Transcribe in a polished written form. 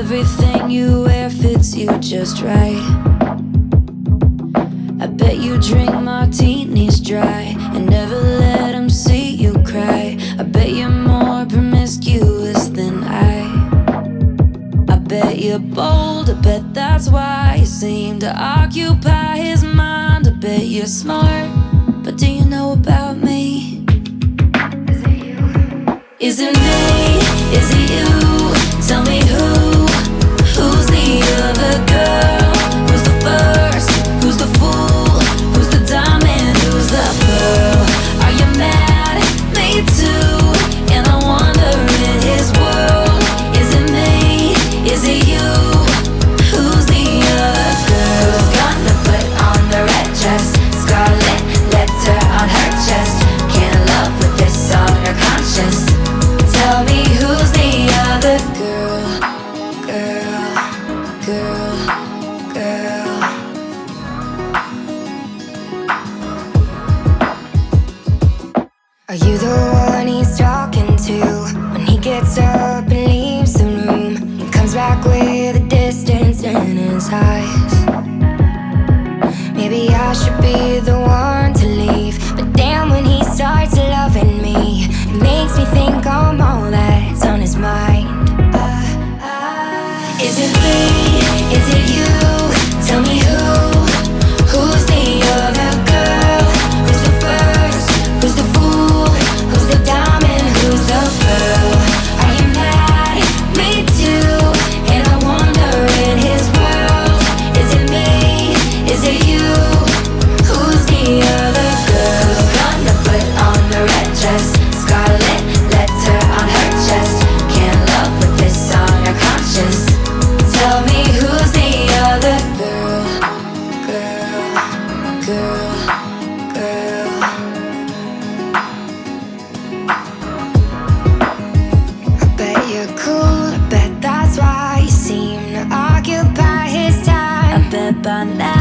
everything you wear fits you just right. I bet you drink martinis dry and never let them see you cry. I bet you're more promiscuous than I bet you're bold, I bet that's why you seem to occupy his mind. I bet you're smart, but do you know about me? Is it me? Is it you? Tell me who's the other girl? Who's the first? Who's the fool? Who's the diamond? Who's the pearl? Are you mad? Me too. And I wonder in his world, is it me? Is it you? Who's the other girl? Who's gonna put on the red dress? Scarlet letter on her chest. Can't love with this on her conscience. Tell me who's the other girl? Girl, girl, girl. Are you the one he's talking to when he gets up and leaves the room and comes back with a distance in his eyes? Maybe I should be the one to leave, but damn, when he starts loving me, it makes me think I'm all that's on his mind. Is it me? Is it you? Tell me who's the other girl? Who's the first? Who's the fool? Who's the diamond? Who's the pearl? Are you mad? Me too. And I wonder in his world, is it me? Is it you? Who's the other girl? Who's gonna put on the red dress? Scarlet letter on her chest. Can't love with this on her conscience. Tell me who's the other girl? Girl, girl, girl. I bet you're cool, I bet that's why you seem to occupy his time. I bet by now